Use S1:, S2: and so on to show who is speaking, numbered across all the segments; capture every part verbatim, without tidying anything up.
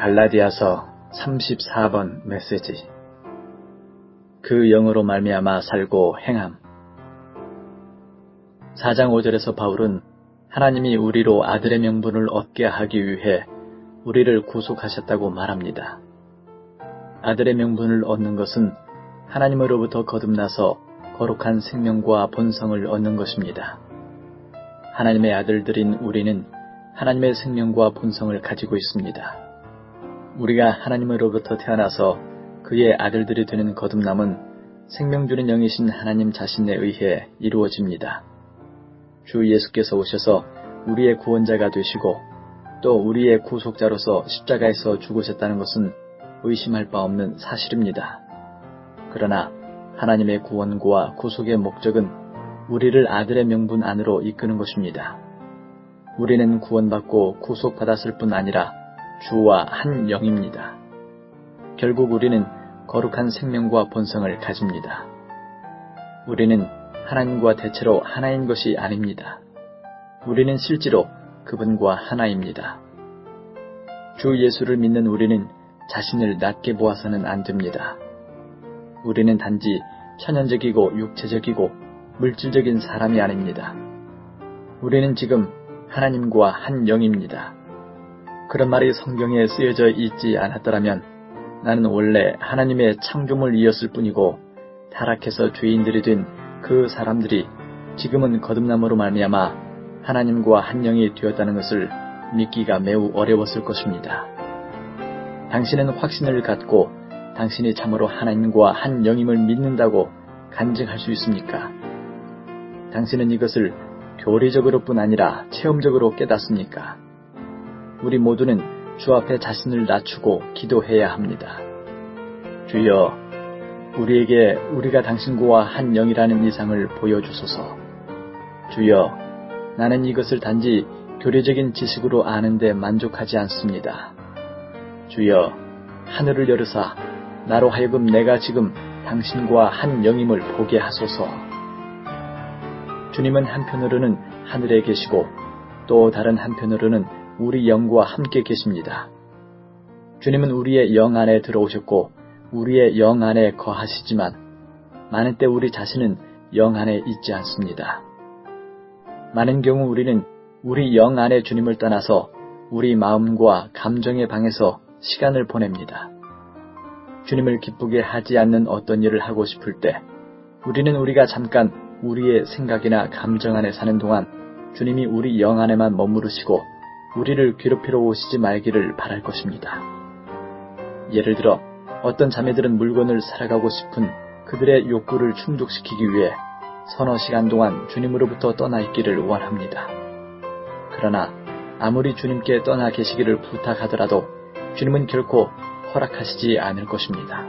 S1: 갈라디아서 삼십사 번 메시지. 그 영으로 말미암아 살고 행함. 사 장 오 절에서 바울은 하나님이 우리로 아들의 명분을 얻게 하기 위해 우리를 구속하셨다고 말합니다. 아들의 명분을 얻는 것은 하나님으로부터 거듭나서 거룩한 생명과 본성을 얻는 것입니다. 하나님의 아들들인 우리는 하나님의 생명과 본성을 가지고 있습니다. 우리가 하나님으로부터 태어나서 그의 아들들이 되는 거듭남은 생명 주는 영이신 하나님 자신에 의해 이루어집니다. 주 예수께서 오셔서 우리의 구원자가 되시고 또 우리의 구속자로서 십자가에서 죽으셨다는 것은 의심할 바 없는 사실입니다. 그러나 하나님의 구원과 구속의 목적은 우리를 아들의 명분 안으로 이끄는 것입니다. 우리는 구원받고 구속받았을 뿐 아니라 주와 한 영입니다. 결국 우리는 거룩한 생명과 본성을 가집니다. 우리는 하나님과 대체로 하나인 것이 아닙니다. 우리는 실제로 그분과 하나입니다. 주 예수를 믿는 우리는 자신을 낮게 보아서는 안 됩니다. 우리는 단지 천연적이고 육체적이고 물질적인 사람이 아닙니다. 우리는 지금 하나님과 한 영입니다. 그런 말이 성경에 쓰여져 있지 않았더라면 나는 원래 하나님의 창조물이었을 뿐이고 타락해서 죄인들이 된 그 사람들이 지금은 거듭남으로 말미암아 하나님과 한 영이 되었다는 것을 믿기가 매우 어려웠을 것입니다. 당신은 확신을 갖고 당신이 참으로 하나님과 한 영임을 믿는다고 간증할 수 있습니까? 당신은 이것을 교리적으로뿐 아니라 체험적으로 깨닫습니까? 우리 모두는 주 앞에 자신을 낮추고 기도해야 합니다. 주여, 우리에게 우리가 당신과 한 영이라는 이상을 보여주소서. 주여, 나는 이것을 단지 교리적인 지식으로 아는데 만족하지 않습니다. 주여, 하늘을 열으사 나로 하여금 내가 지금 당신과 한 영임을 보게 하소서. 주님은 한편으로는 하늘에 계시고 또 다른 한편으로는 우리 영과 함께 계십니다. 주님은 우리의 영 안에 들어오셨고 우리의 영 안에 거하시지만 많은 때 우리 자신은 영 안에 있지 않습니다. 많은 경우 우리는 우리 영 안에 주님을 떠나서 우리 마음과 감정의 방에서 시간을 보냅니다. 주님을 기쁘게 하지 않는 어떤 일을 하고 싶을 때 우리는 우리가 잠깐 우리의 생각이나 감정 안에 사는 동안 주님이 우리 영 안에만 머무르시고 우리를 괴롭히러 오시지 말기를 바랄 것입니다. 예를 들어 어떤 자매들은 물건을 살아가고 싶은 그들의 욕구를 충족시키기 위해 서너 시간 동안 주님으로부터 떠나 있기를 원합니다. 그러나 아무리 주님께 떠나 계시기를 부탁하더라도 주님은 결코 허락하시지 않을 것입니다.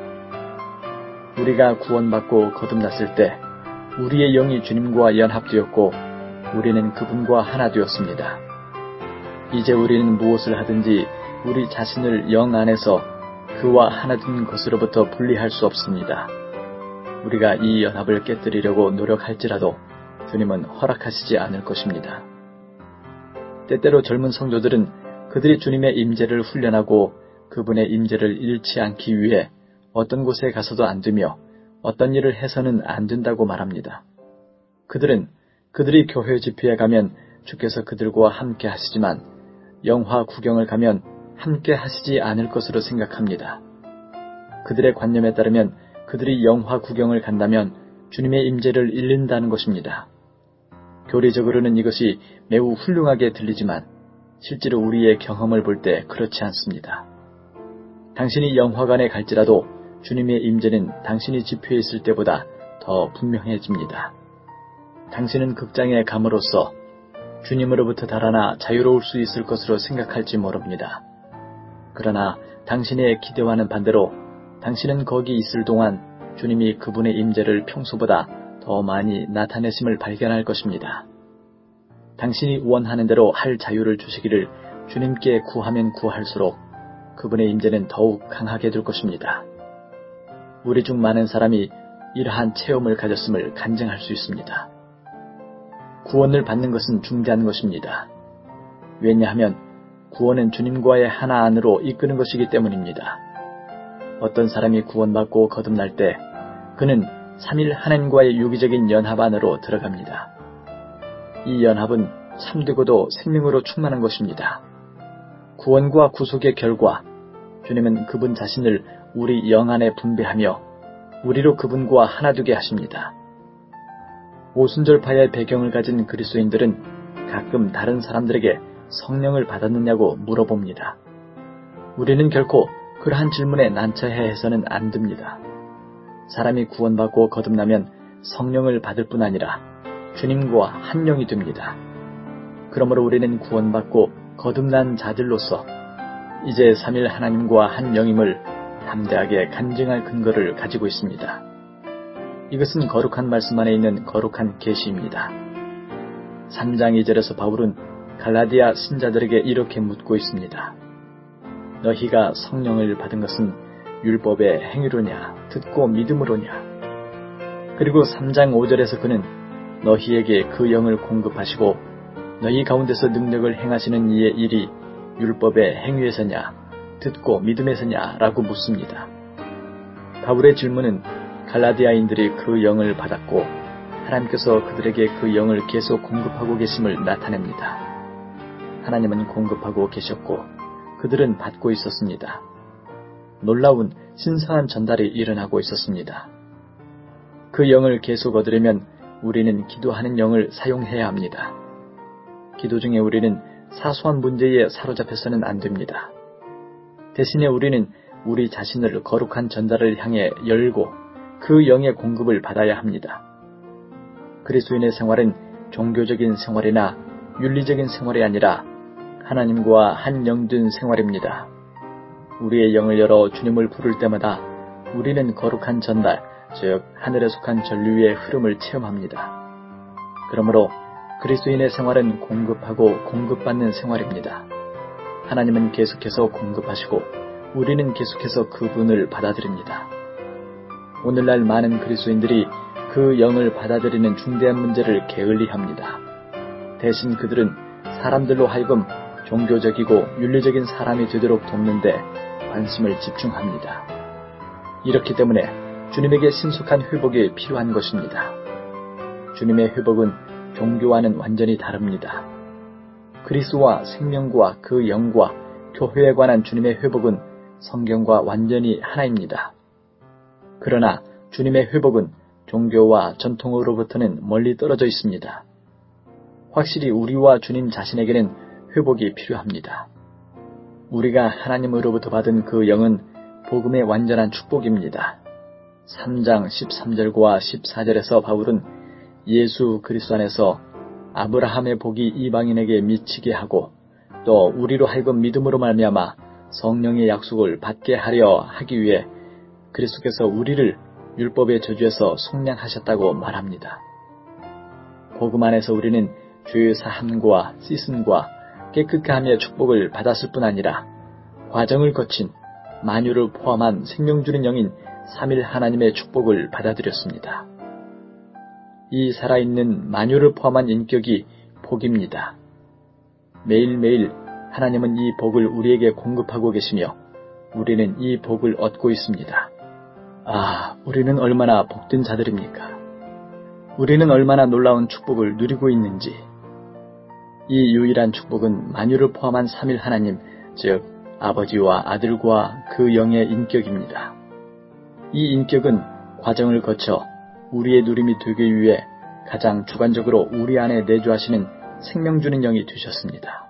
S1: 우리가 구원받고 거듭났을 때 우리의 영이 주님과 연합되었고 우리는 그분과 하나 되었습니다. 이제 우리는 무엇을 하든지 우리 자신을 영 안에서 그와 하나 된 것으로부터 분리할 수 없습니다. 우리가 이 연합을 깨뜨리려고 노력할지라도 주님은 허락하시지 않을 것입니다. 때때로 젊은 성도들은 그들이 주님의 임재를 훈련하고 그분의 임재를 잃지 않기 위해 어떤 곳에 가서도 안 되며 어떤 일을 해서는 안 된다고 말합니다. 그들은 그들이 교회 집회에 가면 주께서 그들과 함께 하시지만 영화 구경을 가면 함께 하시지 않을 것으로 생각합니다. 그들의 관념에 따르면 그들이 영화 구경을 간다면 주님의 임재를 잃는다는 것입니다. 교리적으로는 이것이 매우 훌륭하게 들리지만 실제로 우리의 경험을 볼 때 그렇지 않습니다. 당신이 영화관에 갈지라도 주님의 임재는 당신이 집회에 있을 때보다 더 분명해집니다. 당신은 극장에 감으로써 주님으로부터 달아나 자유로울 수 있을 것으로 생각할지 모릅니다. 그러나 당신의 기대와는 반대로 당신은 거기 있을 동안 주님이 그분의 임재를 평소보다 더 많이 나타내심을 발견할 것입니다. 당신이 원하는 대로 할 자유를 주시기를 주님께 구하면 구할수록 그분의 임재는 더욱 강하게 될 것입니다. 우리 중 많은 사람이 이러한 체험을 가졌음을 간증할 수 있습니다. 구원을 받는 것은 중대한 것입니다. 왜냐하면 구원은 주님과의 하나 안으로 이끄는 것이기 때문입니다. 어떤 사람이 구원받고 거듭날 때 그는 삼일 하나님과의 유기적인 연합 안으로 들어갑니다. 이 연합은 참되고도 생명으로 충만한 것입니다. 구원과 구속의 결과, 주님은 그분 자신을 우리 영 안에 분배하며 우리로 그분과 하나 되게 하십니다. 오순절파의 배경을 가진 그리스도인들은 가끔 다른 사람들에게 성령을 받았느냐고 물어봅니다. 우리는 결코 그러한 질문에 난처해해서는 안 됩니다. 사람이 구원받고 거듭나면 성령을 받을 뿐 아니라 주님과 한 영이 됩니다. 그러므로 우리는 구원받고 거듭난 자들로서 이제 삼일 하나님과 한 영임을 담대하게 간증할 근거를 가지고 있습니다. 이것은 거룩한 말씀 안에 있는 거룩한 계시입니다. 삼 장 이 절에서 바울은 갈라디아 신자들에게 이렇게 묻고 있습니다. 너희가 성령을 받은 것은 율법의 행위로냐 듣고 믿음으로냐. 그리고 삼 장 오 절에서 그는 너희에게 그 영을 공급하시고 너희 가운데서 능력을 행하시는 이의 일이 율법의 행위에서냐 듣고 믿음에서냐 라고 묻습니다. 바울의 질문은 갈라디아인들이 그 영을 받았고 하나님께서 그들에게 그 영을 계속 공급하고 계심을 나타냅니다. 하나님은 공급하고 계셨고 그들은 받고 있었습니다. 놀라운 신성한 전달이 일어나고 있었습니다. 그 영을 계속 얻으려면 우리는 기도하는 영을 사용해야 합니다. 기도 중에 우리는 사소한 문제에 사로잡혀서는 안 됩니다. 대신에 우리는 우리 자신을 거룩한 전달을 향해 열고 그 영의 공급을 받아야 합니다. 그리스도인의 생활은 종교적인 생활이나 윤리적인 생활이 아니라 하나님과 한 영된 생활입니다. 우리의 영을 열어 주님을 부를 때마다 우리는 거룩한 전달, 즉 하늘에 속한 전류의 흐름을 체험합니다. 그러므로 그리스도인의 생활은 공급하고 공급받는 생활입니다. 하나님은 계속해서 공급하시고 우리는 계속해서 그분을 받아들입니다. 오늘날 많은 그리스도인들이 그 영을 받아들이는 중대한 문제를 게을리합니다. 대신 그들은 사람들로 하여금 종교적이고 윤리적인 사람이 되도록 돕는데 관심을 집중합니다. 이렇기 때문에 주님에게 신속한 회복이 필요한 것입니다. 주님의 회복은 종교와는 완전히 다릅니다. 그리스도와 생명과 그 영과 교회에 관한 주님의 회복은 성경과 완전히 하나입니다. 그러나 주님의 회복은 종교와 전통으로부터는 멀리 떨어져 있습니다. 확실히 우리와 주님 자신에게는 회복이 필요합니다. 우리가 하나님으로부터 받은 그 영은 복음의 완전한 축복입니다. 삼 장 십삼 절과 십사 절에서 바울은 예수 그리스도 안에서 아브라함의 복이 이방인에게 미치게 하고 또 우리로 하여금 믿음으로 말미암아 성령의 약속을 받게 하려 하기 위해 그리스도께서 우리를 율법의 저주에서 속량하셨다고 말합니다. 복음 안에서 우리는 죄의 사함과 씻음과 깨끗게 함의 축복을 받았을 뿐 아니라 과정을 거친 만유를 포함한 생명 주는 영인 삼일 하나님의 축복을 받아들였습니다. 이 살아있는 만유를 포함한 인격이 복입니다. 매일매일 하나님은 이 복을 우리에게 공급하고 계시며 우리는 이 복을 얻고 있습니다. 아, 우리는 얼마나 복된 자들입니까? 우리는 얼마나 놀라운 축복을 누리고 있는지. 이 유일한 축복은 만유를 포함한 삼일 하나님, 즉 아버지와 아들과 그 영의 인격입니다. 이 인격은 과정을 거쳐 우리의 누림이 되기 위해 가장 주관적으로 우리 안에 내주하시는 생명 주는 영이 되셨습니다.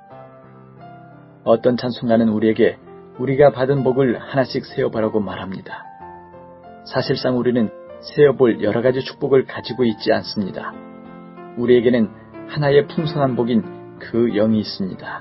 S1: 어떤 찬송가는 우리에게 우리가 받은 복을 하나씩 세어보라고 말합니다. 사실상 우리는 세어볼 여러 가지 축복을 가지고 있지 않습니다. 우리에게는 하나의 풍성한 복인 그 영이 있습니다.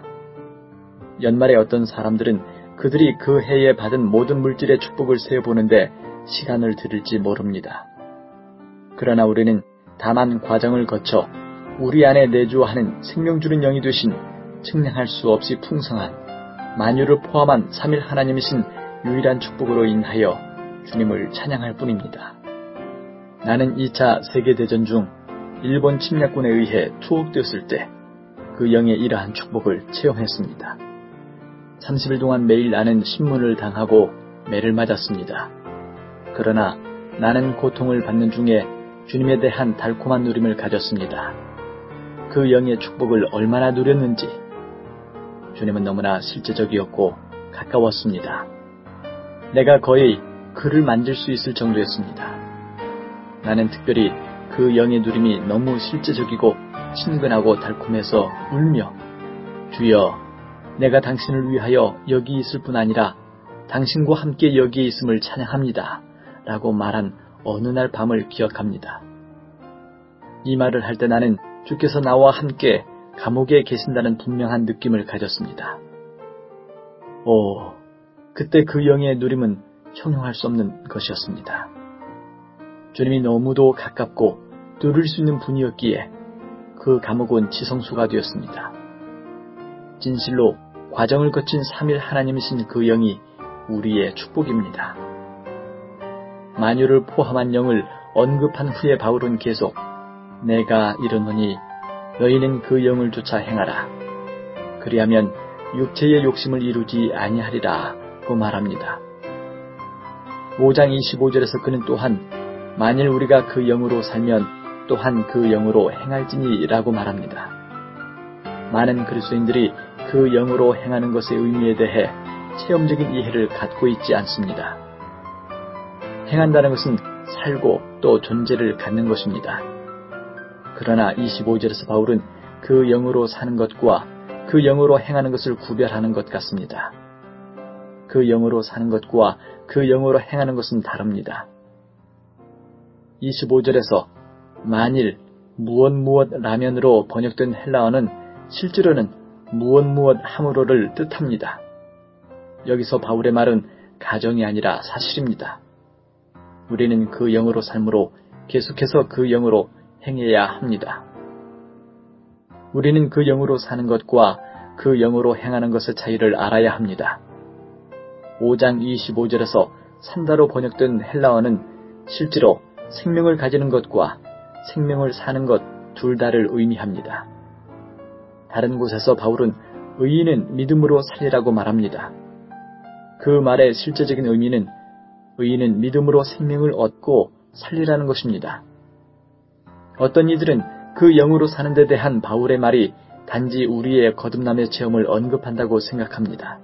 S1: 연말에 어떤 사람들은 그들이 그 해에 받은 모든 물질의 축복을 세어보는데 시간을 들일지 모릅니다. 그러나 우리는 다만 과정을 거쳐 우리 안에 내주하는 생명 주는 영이 되신 측량할 수 없이 풍성한 만유를 포함한 삼일 하나님이신 유일한 축복으로 인하여 주님을 찬양할 뿐입니다. 나는 이 차 세계대전 중 일본 침략군에 의해 투옥되었을 때 그 영의 이러한 축복을 체험했습니다. 삼십 일 동안 매일 나는 신문을 당하고 매를 맞았습니다. 그러나 나는 고통을 받는 중에 주님에 대한 달콤한 누림을 가졌습니다. 그 영의 축복을 얼마나 누렸는지. 주님은 너무나 실제적이었고 가까웠습니다. 내가 거의 그를 만질 수 있을 정도였습니다. 나는 특별히 그 영의 누림이 너무 실제적이고 친근하고 달콤해서 울며 주여, 내가 당신을 위하여 여기 있을 뿐 아니라 당신과 함께 여기에 있음을 찬양합니다. 라고 말한 어느 날 밤을 기억합니다. 이 말을 할 때 나는 주께서 나와 함께 감옥에 계신다는 분명한 느낌을 가졌습니다. 오, 그때 그 영의 누림은 형용할 수 없는 것이었습니다. 주님이 너무도 가깝고 누릴 수 있는 분이었기에 그 감옥은 지성소가 되었습니다. 진실로 과정을 거친 삼일 하나님이신 그 영이 우리의 축복입니다. 만유를 포함한 영을 언급한 후에 바울은 계속 내가 이르노니 너희는 그 영을 쫓아 행하라. 그리하면 육체의 욕심을 이루지 아니하리라 고 말합니다. 오 장 이십오 절에서 그는 또한 만일 우리가 그 영으로 살면 또한 그 영으로 행할지니 라고 말합니다. 많은 그리스도인들이 그 영으로 행하는 것의 의미에 대해 체험적인 이해를 갖고 있지 않습니다. 행한다는 것은 살고 또 존재를 갖는 것입니다. 그러나 이십오 절에서 바울은 그 영으로 사는 것과 그 영으로 행하는 것을 구별하는 것 같습니다. 그 영으로 사는 것과 그 영으로 행하는 것은 다릅니다. 이십오 절에서 만일 무엇 무엇 라면으로 번역된 헬라어는 실제로는 무엇 무엇 함으로를 뜻합니다. 여기서 바울의 말은 가정이 아니라 사실입니다. 우리는 그 영으로 삶으로 계속해서 그 영으로 행해야 합니다. 우리는 그 영으로 사는 것과 그 영으로 행하는 것의 차이를 알아야 합니다. 오 장 이십오 절에서 산다로 번역된 헬라어는 실제로 생명을 가지는 것과 생명을 사는 것 둘 다를 의미합니다. 다른 곳에서 바울은 의인은 믿음으로 살리라고 말합니다. 그 말의 실제적인 의미는 의인은 믿음으로 생명을 얻고 살리라는 것입니다. 어떤 이들은 그 영으로 사는 데 대한 바울의 말이 단지 우리의 거듭남의 체험을 언급한다고 생각합니다.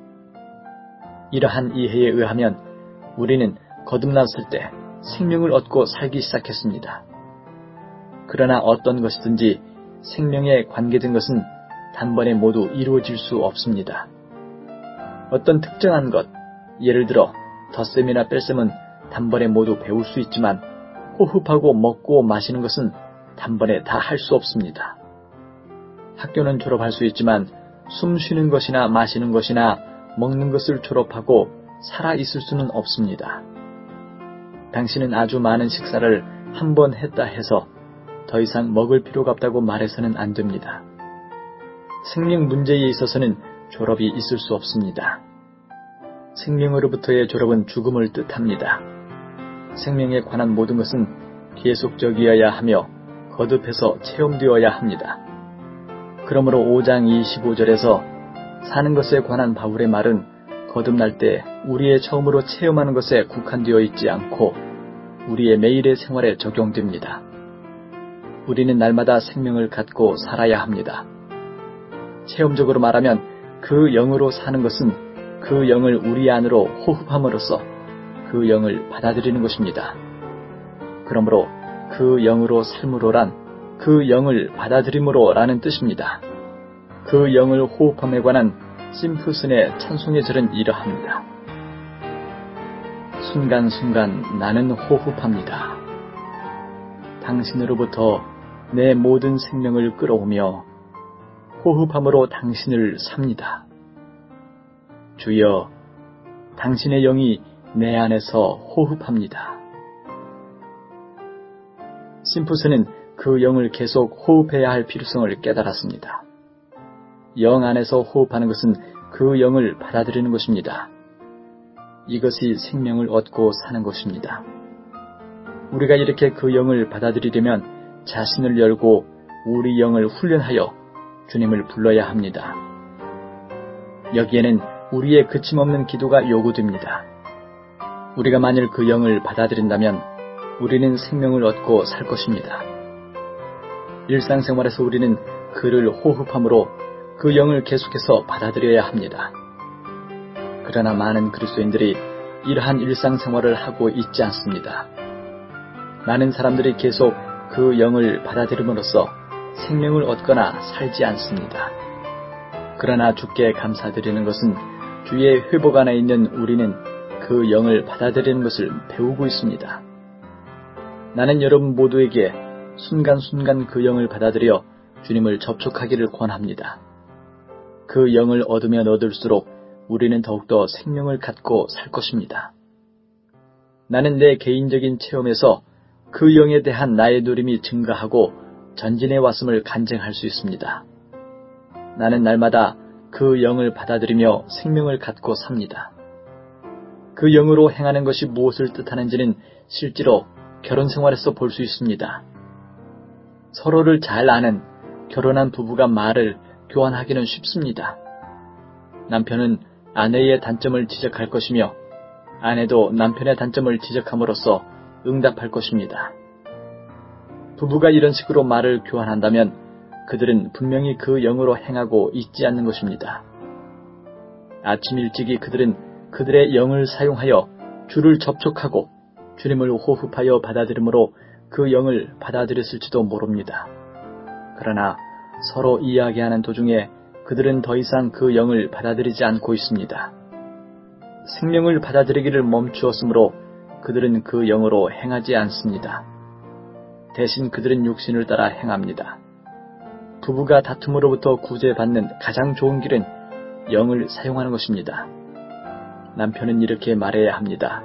S1: 이러한 이해에 의하면 우리는 거듭났을 때 생명을 얻고 살기 시작했습니다. 그러나 어떤 것이든지 생명에 관계된 것은 단번에 모두 이루어질 수 없습니다. 어떤 특정한 것, 예를 들어 덧셈이나 뺄셈은 단번에 모두 배울 수 있지만 호흡하고 먹고 마시는 것은 단번에 다 할 수 없습니다. 학교는 졸업할 수 있지만 숨 쉬는 것이나 마시는 것이나 먹는 것을 졸업하고 살아 있을 수는 없습니다. 당신은 아주 많은 식사를 한 번 했다 해서 더 이상 먹을 필요가 없다고 말해서는 안 됩니다. 생명 문제에 있어서는 졸업이 있을 수 없습니다. 생명으로부터의 졸업은 죽음을 뜻합니다. 생명에 관한 모든 것은 계속적이어야 하며 거듭해서 체험되어야 합니다. 그러므로 오 장 이십오 절에서 사는 것에 관한 바울의 말은 거듭날 때 우리의 처음으로 체험하는 것에 국한되어 있지 않고 우리의 매일의 생활에 적용됩니다. 우리는 날마다 생명을 갖고 살아야 합니다. 체험적으로 말하면 그 영으로 사는 것은 그 영을 우리 안으로 호흡함으로써 그 영을 받아들이는 것입니다. 그러므로 그 영으로 삶으로란 그 영을 받아들임으로 라는 뜻입니다. 그 영을 호흡함에 관한 심프슨의 찬송의 절은 이러합니다. 순간순간 나는 호흡합니다. 당신으로부터 내 모든 생명을 끌어오며 호흡함으로 당신을 삽니다. 주여, 당신의 영이 내 안에서 호흡합니다. 심프슨은 그 영을 계속 호흡해야 할 필요성을 깨달았습니다. 영 안에서 호흡하는 것은 그 영을 받아들이는 것입니다. 이것이 생명을 얻고 사는 것입니다. 우리가 이렇게 그 영을 받아들이려면 자신을 열고 우리 영을 훈련하여 주님을 불러야 합니다. 여기에는 우리의 그침없는 기도가 요구됩니다. 우리가 만일 그 영을 받아들인다면 우리는 생명을 얻고 살 것입니다. 일상생활에서 우리는 그를 호흡함으로 그 영을 계속해서 받아들여야 합니다. 그러나 많은 그리스도인들이 이러한 일상생활을 하고 있지 않습니다. 많은 사람들이 계속 그 영을 받아들임으로써 생명을 얻거나 살지 않습니다. 그러나 주께 감사드리는 것은 주의 회복 안에 있는 우리는 그 영을 받아들이는 것을 배우고 있습니다. 나는 여러분 모두에게 순간순간 그 영을 받아들여 주님을 접촉하기를 권합니다. 그 영을 얻으면 얻을수록 우리는 더욱더 생명을 갖고 살 것입니다. 나는 내 개인적인 체험에서 그 영에 대한 나의 누림이 증가하고 전진해 왔음을 간증할 수 있습니다. 나는 날마다 그 영을 받아들이며 생명을 갖고 삽니다. 그 영으로 행하는 것이 무엇을 뜻하는지는 실제로 결혼 생활에서 볼 수 있습니다. 서로를 잘 아는 결혼한 부부가 말을 교환하기는 쉽습니다. 남편은 아내의 단점을 지적할 것이며 아내도 남편의 단점을 지적함으로써 응답할 것입니다. 부부가 이런 식으로 말을 교환한다면 그들은 분명히 그 영으로 행하고 있지 않는 것입니다. 아침 일찍이 그들은 그들의 영을 사용하여 주를 접촉하고 주님을 호흡하여 받아들임으로 그 영을 받아들였을지도 모릅니다. 그러나 서로 이야기하는 도중에 그들은 더 이상 그 영을 받아들이지 않고 있습니다. 생명을 받아들이기를 멈추었으므로 그들은 그 영으로 행하지 않습니다. 대신 그들은 육신을 따라 행합니다. 부부가 다툼으로부터 구제받는 가장 좋은 길은 영을 사용하는 것입니다. 남편은 이렇게 말해야 합니다.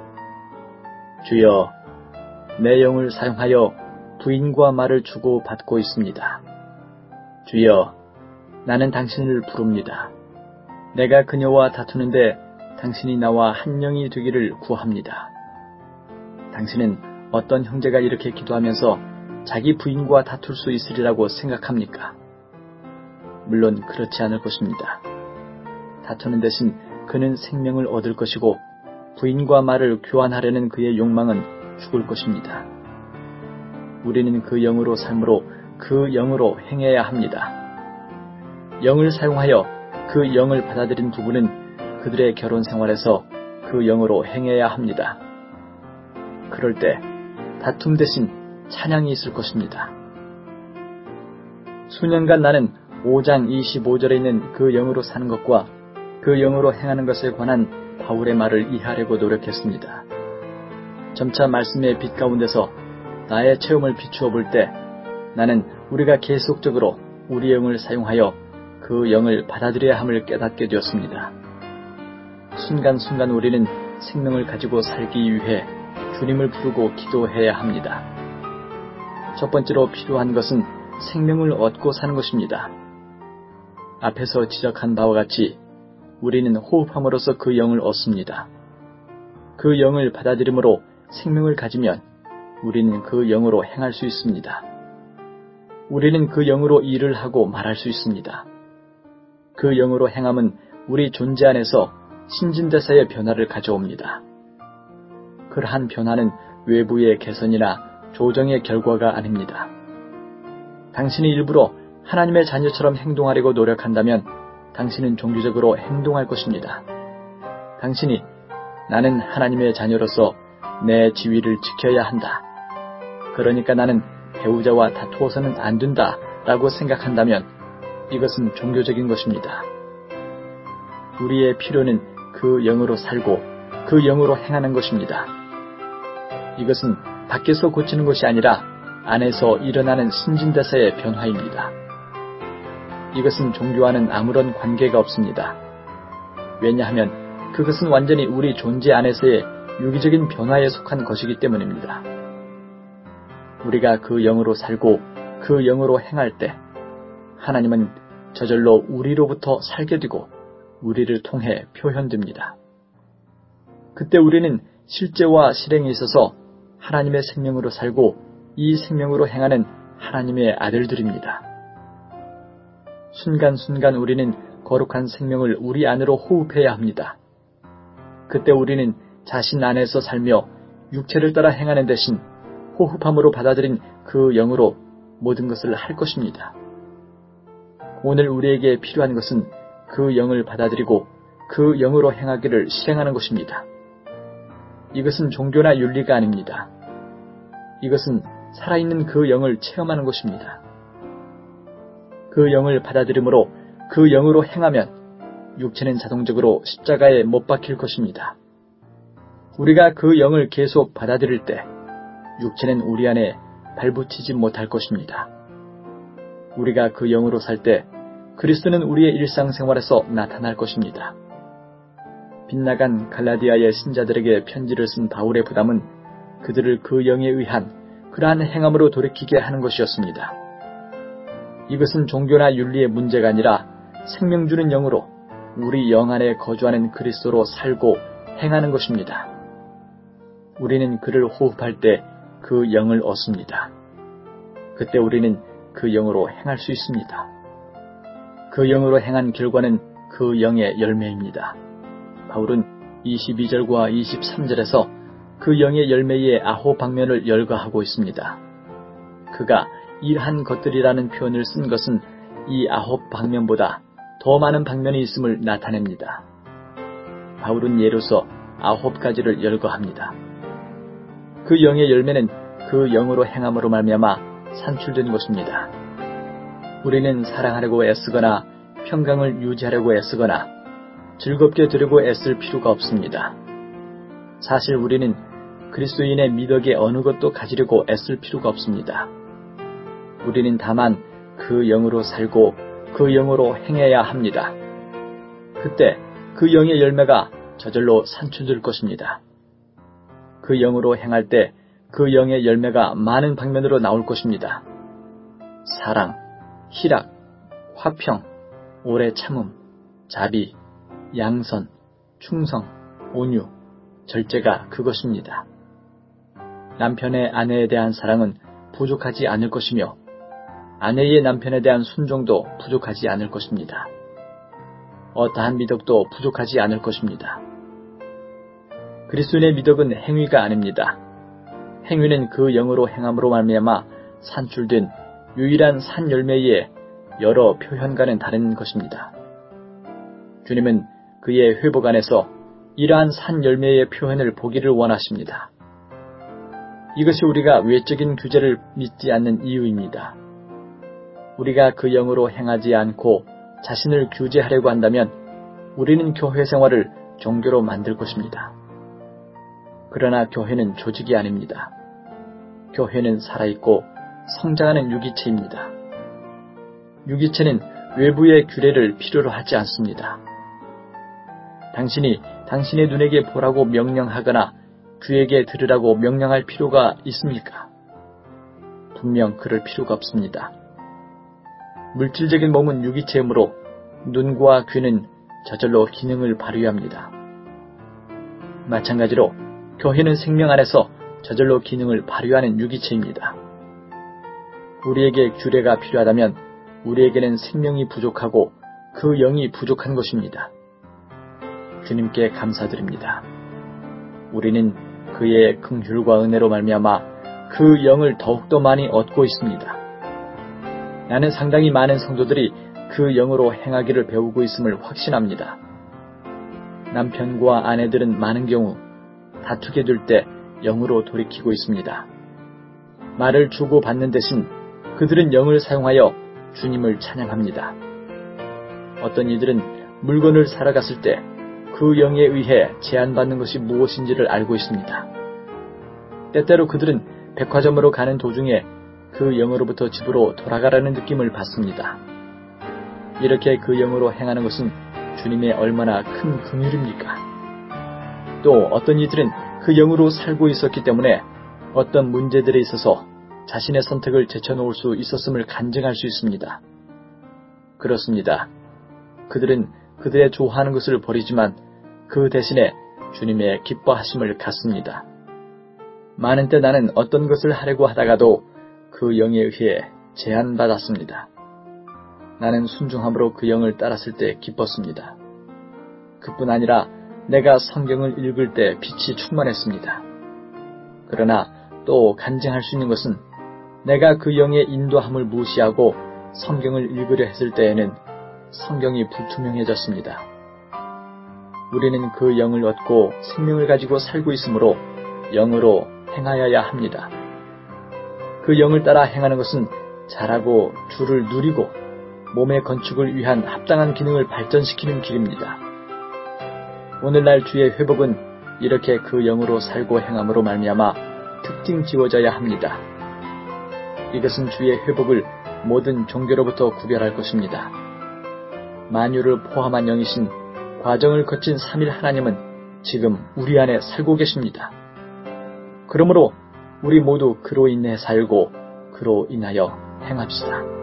S1: 주여, 내 영을 사용하여 부인과 말을 주고받고 있습니다. 주여, 나는 당신을 부릅니다. 내가 그녀와 다투는데 당신이 나와 한 영이 되기를 구합니다. 당신은 어떤 형제가 이렇게 기도하면서 자기 부인과 다툴 수 있으리라고 생각합니까? 물론 그렇지 않을 것입니다. 다투는 대신 그는 생명을 얻을 것이고 부인과 말을 교환하려는 그의 욕망은 죽을 것입니다. 우리는 그 영으로 삶으로 그 영으로 행해야 합니다. 영을 사용하여 그 영을 받아들인 부부는 그들의 결혼 생활에서 그 영으로 행해야 합니다. 그럴 때 다툼 대신 찬양이 있을 것입니다. 수년간 나는 오 장 이십오 절에 있는 그 영으로 사는 것과 그 영으로 행하는 것에 관한 바울의 말을 이해하려고 노력했습니다. 점차 말씀의 빛 가운데서 나의 체험을 비추어 볼 때 나는 우리가 계속적으로 우리 영을 사용하여 그 영을 받아들여야 함을 깨닫게 되었습니다. 순간순간 우리는 생명을 가지고 살기 위해 주님을 부르고 기도해야 합니다. 첫 번째로 필요한 것은 생명을 얻고 사는 것입니다. 앞에서 지적한 바와 같이 우리는 호흡함으로써 그 영을 얻습니다. 그 영을 받아들임으로 생명을 가지면 우리는 그 영으로 행할 수 있습니다. 우리는 그 영으로 일을 하고 말할 수 있습니다. 그 영으로 행함은 우리 존재 안에서 신진대사의 변화를 가져옵니다. 그러한 변화는 외부의 개선이나 조정의 결과가 아닙니다. 당신이 일부러 하나님의 자녀처럼 행동하려고 노력한다면 당신은 종교적으로 행동할 것입니다. 당신이 나는 하나님의 자녀로서 내 지위를 지켜야 한다. 그러니까 나는 배우자와 다투어서는 안 된다 라고 생각한다면 이것은 종교적인 것입니다. 우리의 필요는 그 영으로 살고 그 영으로 행하는 것입니다. 이것은 밖에서 고치는 것이 아니라 안에서 일어나는 신진대사의 변화입니다. 이것은 종교와는 아무런 관계가 없습니다. 왜냐하면 그것은 완전히 우리 존재 안에서의 유기적인 변화에 속한 것이기 때문입니다. 우리가 그 영으로 살고 그 영으로 행할 때 하나님은 저절로 우리로부터 살게 되고 우리를 통해 표현됩니다. 그때 우리는 실제와 실행에 있어서 하나님의 생명으로 살고 이 생명으로 행하는 하나님의 아들들입니다. 순간순간 우리는 거룩한 생명을 우리 안으로 호흡해야 합니다. 그때 우리는 자신 안에서 살며 육체를 따라 행하는 대신 호흡함으로 받아들인 그 영으로 모든 것을 할 것입니다. 오늘 우리에게 필요한 것은 그 영을 받아들이고 그 영으로 행하기를 실행하는 것입니다. 이것은 종교나 윤리가 아닙니다. 이것은 살아있는 그 영을 체험하는 것입니다. 그 영을 받아들임으로 그 영으로 행하면 육체는 자동적으로 십자가에 못 박힐 것입니다. 우리가 그 영을 계속 받아들일 때 육체는 우리 안에 발붙이지 못할 것입니다. 우리가 그 영으로 살 때 그리스도는 우리의 일상생활에서 나타날 것입니다. 빗나간 갈라디아의 신자들에게 편지를 쓴 바울의 부담은 그들을 그 영에 의한 그러한 행함으로 돌이키게 하는 것이었습니다. 이것은 종교나 윤리의 문제가 아니라 생명 주는 영으로 우리 영 안에 거주하는 그리스도로 살고 행하는 것입니다. 우리는 그를 호흡할 때 그 영을 얻습니다. 그때 우리는 그 영으로 행할 수 있습니다. 그 영으로 행한 결과는 그 영의 열매입니다. 바울은 이십이 절과 이십삼 절에서 그 영의 열매의 아홉 방면을 열거하고 있습니다. 그가 이러한 것들이라는 표현을 쓴 것은 이 아홉 방면보다 더 많은 방면이 있음을 나타냅니다. 바울은 예로서 아홉 가지를 열거합니다. 그 영의 열매는 그 영으로 행함으로 말미암아 산출된 것입니다. 우리는 사랑하려고 애쓰거나 평강을 유지하려고 애쓰거나 즐겁게 되려고 애쓸 필요가 없습니다. 사실 우리는 그리스도인의 미덕의 어느 것도 가지려고 애쓸 필요가 없습니다. 우리는 다만 그 영으로 살고 그 영으로 행해야 합니다. 그때 그 영의 열매가 저절로 산출될 것입니다. 그 영으로 행할 때 그 영의 열매가 많은 방면으로 나올 것입니다. 사랑, 희락, 화평, 오래 참음, 자비, 양선, 충성, 온유, 절제가 그것입니다. 남편의 아내에 대한 사랑은 부족하지 않을 것이며 아내의 남편에 대한 순종도 부족하지 않을 것입니다. 어떠한 미덕도 부족하지 않을 것입니다. 그리스도인의 미덕은 행위가 아닙니다. 행위는 그 영으로 행함으로 말미암아 산출된 유일한 산 열매의 여러 표현과는 다른 것입니다. 주님은 그의 회복 안에서 이러한 산 열매의 표현을 보기를 원하십니다. 이것이 우리가 외적인 규제를 믿지 않는 이유입니다. 우리가 그 영으로 행하지 않고 자신을 규제하려고 한다면 우리는 교회 생활을 종교로 만들 것입니다. 그러나 교회는 조직이 아닙니다. 교회는 살아있고 성장하는 유기체입니다. 유기체는 외부의 규례를 필요로 하지 않습니다. 당신이 당신의 눈에게 보라고 명령하거나 귀에게 들으라고 명령할 필요가 있습니까? 분명 그럴 필요가 없습니다. 물질적인 몸은 유기체이므로 눈과 귀는 저절로 기능을 발휘합니다. 마찬가지로 교회는 생명 안에서 저절로 기능을 발휘하는 유기체입니다. 우리에게 규례가 필요하다면 우리에게는 생명이 부족하고 그 영이 부족한 것입니다. 주님께 감사드립니다. 우리는 그의 긍휼과 은혜로 말미암아 그 영을 더욱더 많이 얻고 있습니다. 나는 상당히 많은 성도들이 그 영으로 행하기를 배우고 있음을 확신합니다. 남편과 아내들은 많은 경우 다투게 될 때 영으로 돌이키고 있습니다. 말을 주고 받는 대신 그들은 영을 사용하여 주님을 찬양합니다. 어떤 이들은 물건을 사러 갔을 때 그 영에 의해 제한받는 것이 무엇인지를 알고 있습니다. 때때로 그들은 백화점으로 가는 도중에 그 영으로부터 집으로 돌아가라는 느낌을 받습니다. 이렇게 그 영으로 행하는 것은 주님의 얼마나 큰 긍휼입니까? 또 어떤 이들은 그 영으로 살고 있었기 때문에 어떤 문제들에 있어서 자신의 선택을 제쳐놓을 수 있었음을 간증할 수 있습니다. 그렇습니다. 그들은 그들의 좋아하는 것을 버리지만 그 대신에 주님의 기뻐하심을 갖습니다. 많은 때 나는 어떤 것을 하려고 하다가도 그 영에 의해 제한받았습니다. 나는 순종함으로 그 영을 따랐을 때 기뻤습니다. 그뿐 아니라 내가 성경을 읽을 때 빛이 충만했습니다. 그러나 또 간증할 수 있는 것은 내가 그 영의 인도함을 무시하고 성경을 읽으려 했을 때에는 성경이 불투명해졌습니다. 우리는 그 영을 얻고 생명을 가지고 살고 있으므로 영으로 행하여야 합니다. 그 영을 따라 행하는 것은 잘하고 주를 누리고 몸의 건축을 위한 합당한 기능을 발전시키는 길입니다. 오늘날 주의 회복은 이렇게 그 영으로 살고 행함으로 말미암아 특징 지어져야 합니다. 이것은 주의 회복을 모든 종교로부터 구별할 것입니다. 만유를 포함한 영이신 과정을 거친 삼일 하나님은 지금 우리 안에 살고 계십니다. 그러므로 우리 모두 그로 인해 살고 그로 인하여 행합시다.